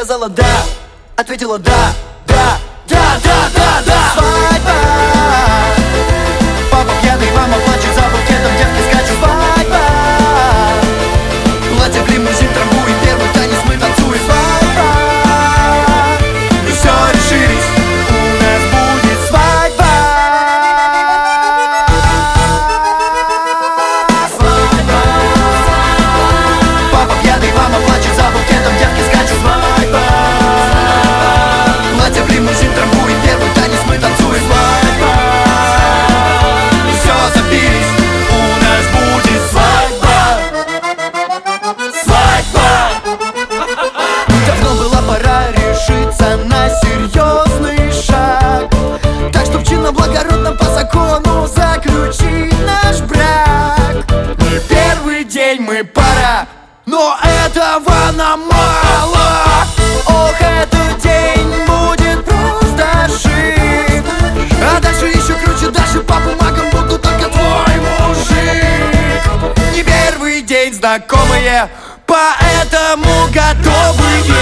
сказала да, ответила да, да, да, да, да, да. Свадьба. Папа пьяный, мама плачет, за букетом девки скачут. Свадьба. Платье в лимузин трамбует, первый танец мы танцуем. Свадьба. И все решились, у нас будет свадьба. Свадьба. Папа пьяный, мама плачет, за букетом девки скачут. Свадьба. Платье в лимузин трамбует, первый танец мы танцуем. Свадьба. И все забились, у нас будет свадьба. Свадьба. Давно была пора решиться на серьезный шаг, так что в чинном благородном по закону заключить наш брак. Не первый день мы пара, но этого нам мало. Ох, этот день будет просто шик. А дальше еще круче, дальше по бумагам буду только твой мужик. Не первый день знакомые, поэтому готовые.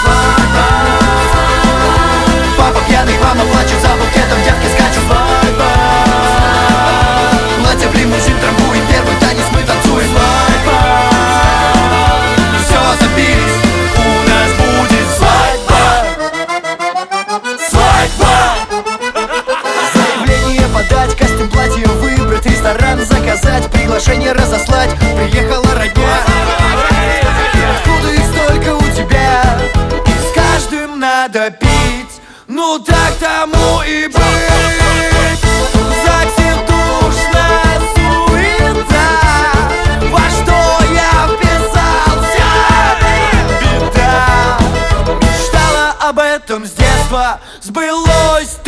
Папа пьяный, мама плачет, за букетом девки скачут. Свадьба. Платье в лимузин трамбует, первый танец мы танцуем. Свадьба. Все забились, у нас будет свадьба. Свадьба. Заявление подать, костюм, платье выбрать, ресторан заказать, приглашение разослать. Приехала родня. Откуда их столько у тебя? И с каждым надо пить. Ну так тому и быть. В ЗАГСе душная суета. Во что я вписался? Беда. Мечтала об этом с детства, сбылось.